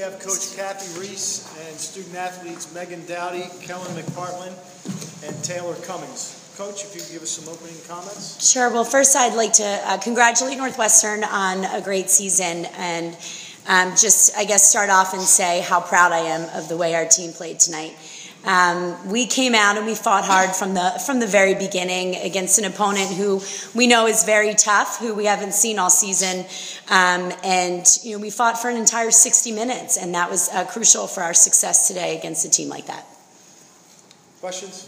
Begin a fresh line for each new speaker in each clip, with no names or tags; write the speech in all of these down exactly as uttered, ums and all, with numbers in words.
we have Coach Kathy Reese and student athletes Megan Dowdy, Kellen McPartland, and Taylor Cummings. Coach, if you could give us some opening comments.
Sure. Well, first I'd like to uh, congratulate Northwestern on a great season and um, just, I guess, start off and say how proud I am of the way our team played tonight. Um, we came out and we fought hard from the from the very beginning against an opponent who we know is very tough, who we haven't seen all season, um, and you know we fought for an entire sixty minutes, and that was uh, crucial for our success today against a team like that.
Questions?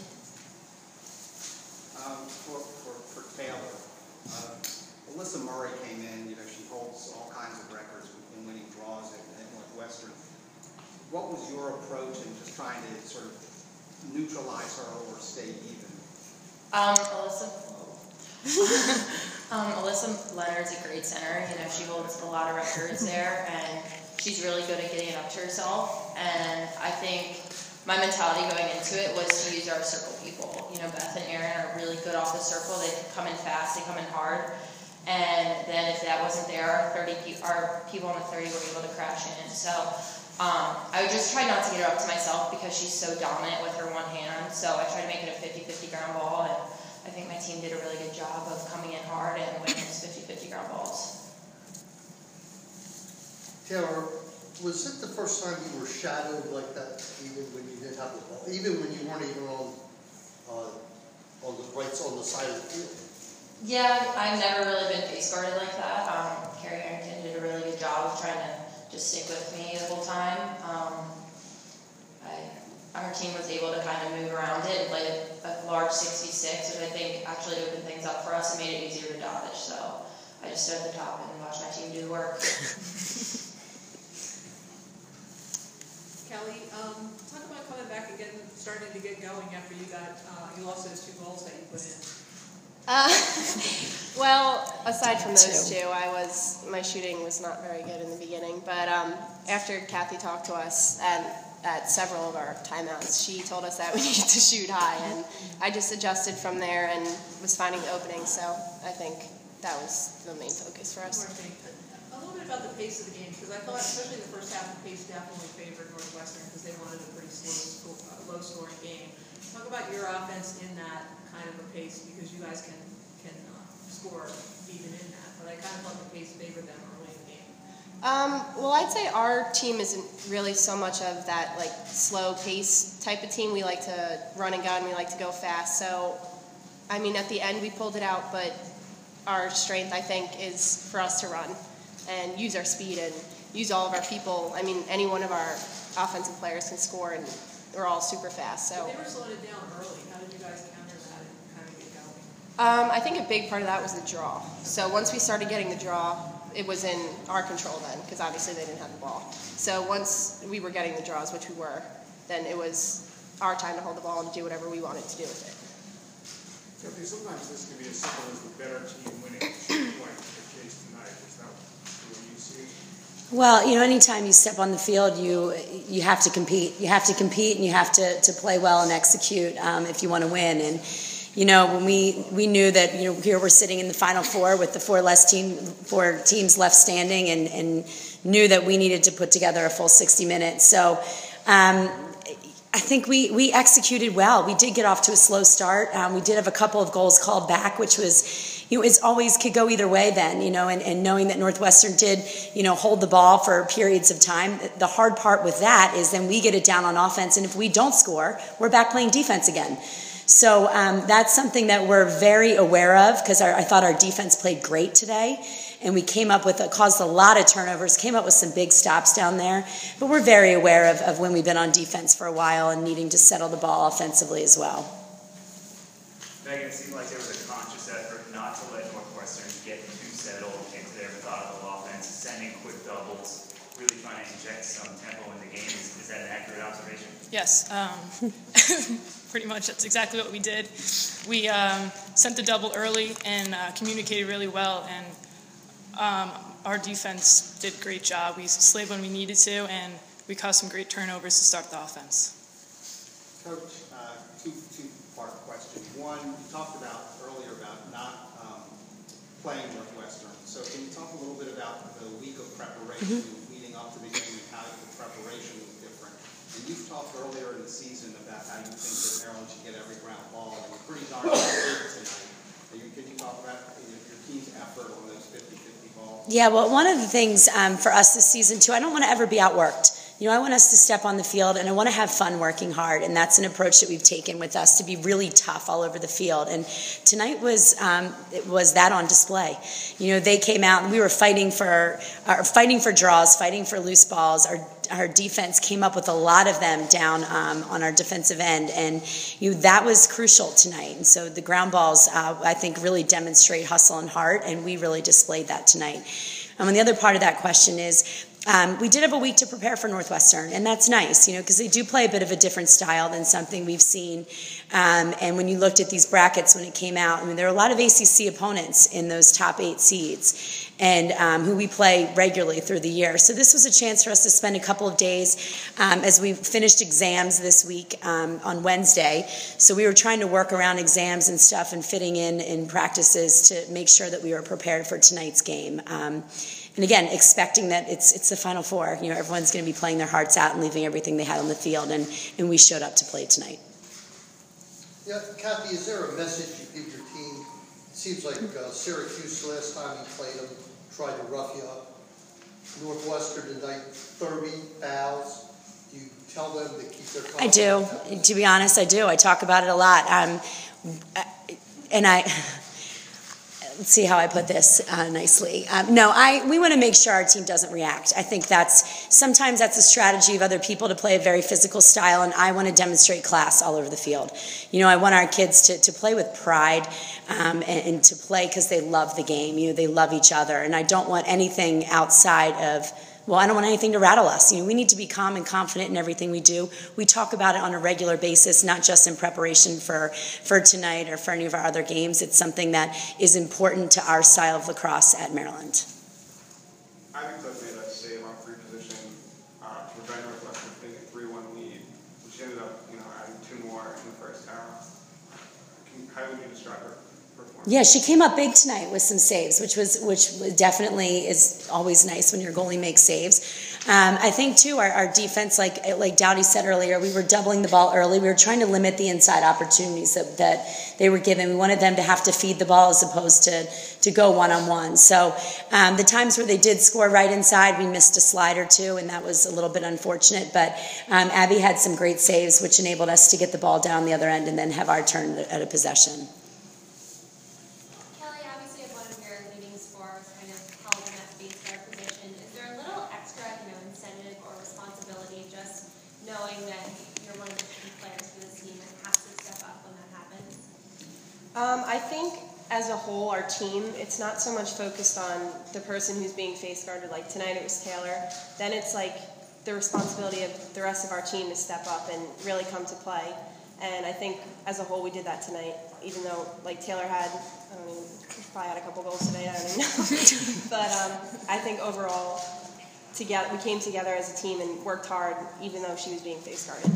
Um, for, for, for Taylor, uh, Alyssa Murray came in. You know, she holds all kinds of records in winning draws at, at Northwestern. What was your approach in just trying to sort of neutralize her or stay even?
Um, Alyssa, um, Alyssa Leonard's a great center. You know, she holds a lot of records there, and she's really good at getting up to herself. And I think my mentality going into it was to use our circle people. You know, Beth and Erin are really good off the circle. They come in fast, they come in hard. And then if that wasn't there, our thirty pe- our people on the thirty were able to crash in. So um, I would just try not to get her up to myself because she's so dominant with her one hand. So I try to make it a fifty-fifty ground ball, and I think my team did a really good job of coming in hard and winning those fifty-fifty ground balls.
Taylor, was it the first time you were shadowed like that, even when you didn't have the ball, even when you weren't even on uh, on the right on the side of the field? Yeah,
I've never really been face guarded like that. Um, Carrie Harrington did a really good job of trying to just stick with me the whole time. Um, I, our team was able to kind of move around it and play a, a large sixty-six, which I think actually opened things up for us and made it easier to dodge. So I just stood at the top and watched my team do the work.
Kelly, um, talk about coming back and getting, starting to get going after you got uh, you lost those two goals that you put in.
Uh, well, aside from those two, I was my shooting was not very good in the beginning. But um, after Kathy talked to us and at several of our timeouts, she told us that we needed to shoot high, and I just adjusted from there and was finding the opening. So I think that was the main focus for us.
A little bit about the pace of the game, because I thought, especially the first half, the pace definitely favored Northwestern because they wanted a pretty slow, uh, low-scoring game. Talk about your offense in that kind of a pace, because you guys can can uh, score even in that. But I kind of thought the pace favored them early in the game.
Um, well, I'd say our team isn't really so much of that like slow pace type of team. We like to run and gun. We like to go fast. So, I mean, at the end we pulled it out, but our strength, I think, is for us to run and use our speed and use all of our people. I mean, any one of our offensive players can score, and we're all super fast. So
but they were slowing it down early. How did you guys counter that and kind of get going?
Um, I think a big part of that was the draw. So once we started getting the draw, it was in our control then, because obviously they didn't have the ball. So once we were getting the draws, which we were, then it was our time to hold the ball and do whatever we wanted to do with it.
Sometimes this can be as simple as the better team winning the shooting point in the case tonight. Is that what you see?
Well, you know, anytime you step on the field, you you have to compete. You have to compete, and you have to, to play well and execute um, if you want to win. And you know, when we, we knew that you know here we're sitting in the Final Four with the four less team four teams left standing, and, and knew that we needed to put together a full sixty minutes. So. Um, I think we, we executed well. We did get off to a slow start. Um, we did have a couple of goals called back, which was, you know, it's always could go either way then, you know, and, and knowing that Northwestern did, you know, hold the ball for periods of time. The hard part with that is then we get it down on offense, and if we don't score, we're back playing defense again. So um, that's something that we're very aware of, because I thought our defense played great today. And we came up with, a, caused a lot of turnovers, came up with some big stops down there. But we're very aware of, of when we've been on defense for a while and needing to settle the ball offensively as well.
Megan, it seemed like there was a conscious effort not to let Northwestern get too settled into their methodical offense, sending quick doubles, really trying to inject some tempo in the game. Is, is that an accurate observation?
Yes. Um, pretty much that's exactly what we did. We um, sent the double early and uh, communicated really well, and Um, our defense did a great job. We slaved when we needed to, and we caused some great turnovers to start the offense.
Coach, uh, two, two-part question. One, you talked about earlier about not um, playing Northwestern. So can you talk a little bit about the week of preparation mm-hmm. leading leading up to the game and how the preparation was different. And you've talked earlier in the season about how you think that Maryland should get every ground ball, and you're pretty darn good tonight. Can you, can you talk about your team's effort on those fifty-fifty balls?
Yeah, well, one of the things um, for us this season, too, I don't want to ever be outworked. You know, I want us to step on the field, and I want to have fun working hard, and that's an approach that we've taken with us, to be really tough all over the field. And tonight was um, it was that on display. You know, they came out, and we were fighting for uh, fighting for draws, fighting for loose balls. Our our defense came up with a lot of them down um, on our defensive end, and you know, that was crucial tonight. And so the ground balls, uh, I think, really demonstrate hustle and heart, and we really displayed that tonight. Um, and the other part of that question is, Um, we did have a week to prepare for Northwestern, and that's nice, you know, because they do play a bit of a different style than something we've seen. Um, and when you looked at these brackets when it came out, I mean, there are a lot of A C C opponents in those top eight seeds, and um, who we play regularly through the year. So this was a chance for us to spend a couple of days um, as we finished exams this week um, on Wednesday. So we were trying to work around exams and stuff and fitting in in practices to make sure that we were prepared for tonight's game. Um, And again, expecting that it's it's the Final Four. You know, everyone's going to be playing their hearts out and leaving everything they had on the field, and, and we showed up to play tonight.
Yeah, Kathy, is there a message you give your team? It seems like uh, Syracuse last time you played them tried to rough you up. Northwestern tonight, thirty fouls. Do you tell them to keep their
I do. To be honest, I do. I talk about it a lot. Um, and I... Let's see how I put this uh, nicely. Um, no, I we want to make sure our team doesn't react. I think that's sometimes that's a strategy of other people to play a very physical style, and I want to demonstrate class all over the field. You know, I want our kids to, to play with pride um, and, and to play because they love the game. You know, they love each other, and I don't want anything outside of. Well, I don't want anything to rattle us. You know, we need to be calm and confident in everything we do. We talk about it on a regular basis, not just in preparation for, for tonight or for any of our other games. It's something that is important to our style of lacrosse at Maryland.
I think Doug made us save on free position uh, to prevent Northwestern from taking a three one lead, which ended up, you know, adding two more in the first half. Can, how would you describe her performance?
Yeah, she came up big tonight with some saves, which was which definitely is always nice when your goalie makes saves. Um, I think too, our, our defense, like like Dowdy said earlier, we were doubling the ball early. We were trying to limit the inside opportunities that, that they were given. We wanted them to have to feed the ball as opposed to to go one on one. So um, the times where they did score right inside, we missed a slide or two, and that was a little bit unfortunate. But um, Abby had some great saves, which enabled us to get the ball down the other end and then have our turn at a possession.
Um, I think as a whole, our team, it's not so much focused on the person who's being face guarded. Like tonight it was Taylor. Then it's like the responsibility of the rest of our team to step up and really come to play. And I think as a whole we did that tonight, even though like Taylor had, I don't even, probably had a couple goals today, I don't even know. But um, I think overall, together we came together as a team and worked hard, even though she was being face guarded.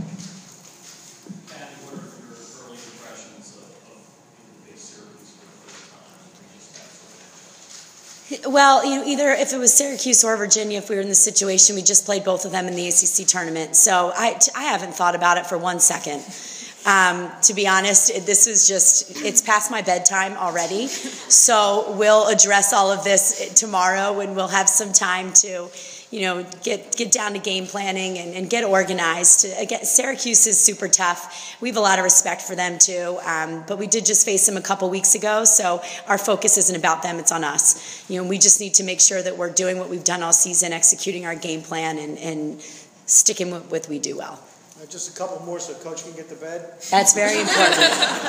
Well, you know, either if it was Syracuse or Virginia, if we were in the situation, we just played both of them in the A C C tournament. So I, I haven't thought about it for one second. Um, to be honest, it, this is just, it's past my bedtime already. So we'll address all of this tomorrow, and we'll have some time to, you know, get get down to game planning and, and get organized. To, again, Syracuse is super tough. We have a lot of respect for them too, um, but we did just face them a couple weeks ago, so our focus isn't about them, it's on us. You know, we just need to make sure that we're doing what we've done all season, executing our game plan and, and sticking with what we do well.
Uh, just a couple more so Coach can get to bed.
That's very important.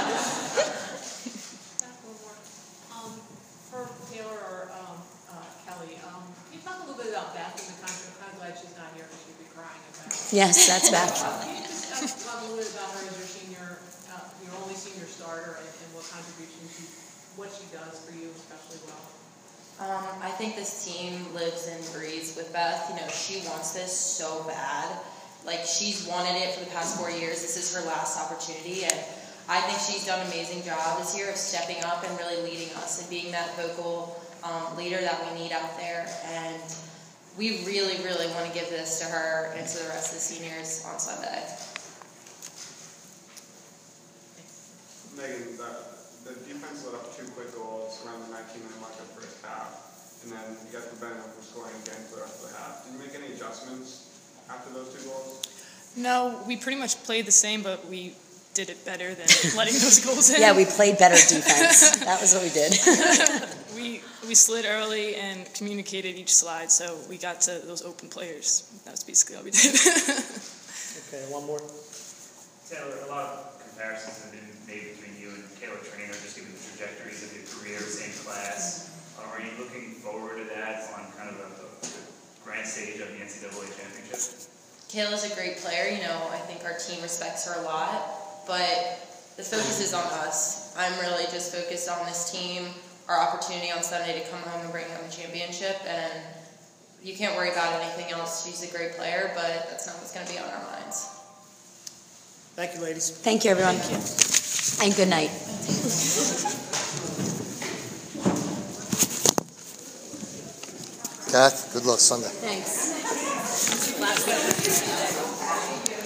Um, for Taylor or um, uh, Kelly, um, can you talk a little bit about Beth in the contract? I'm kind of glad she's not here because she'd be crying about it.
Yes, that's Beth.
Uh, can you just uh, talk a little bit about her as your senior, uh, your only senior starter, and, and what contribution she, what she does for you especially well?
Um, I think this team lives and breathes with Beth. You know, she wants this so bad. Like, she's wanted it for the past four years. This is her last opportunity, and I think she's done an amazing job this year of stepping up and really leading us and being that vocal um, leader that we need out there. And we really, really want to give this to her and to the rest of the seniors on Sunday.
Megan, the, the defense let up two quick goals around the nineteen minute mark of the first half, and then you got the benefit of scoring again for the rest of the half. Did you make any adjustments after those two goals?
No, we pretty much played the same, but we did it better than letting those goals in.
Yeah, we played better defense. That was what we did.
we we slid early and communicated each slide, so we got to those open players. That was basically all we did.
Okay, one more.
Taylor, a lot of comparisons have been made between you and Taylor Trainer, just given the trajectories of your career, same class. Uh, are you looking forward to that on kind of a, a grand stage of the N C double A championship?
Kayla's a great player. You know, I think our team respects her a lot, but the focus is on us. I'm really just focused on this team, our opportunity on Sunday to come home and bring home a championship, and you can't worry about anything else. She's a great player, but that's not what's going to be on our minds.
Thank you, ladies.
Thank you, everyone.
Thank you.
And good night.
Kath, good luck Sunday.
Thanks.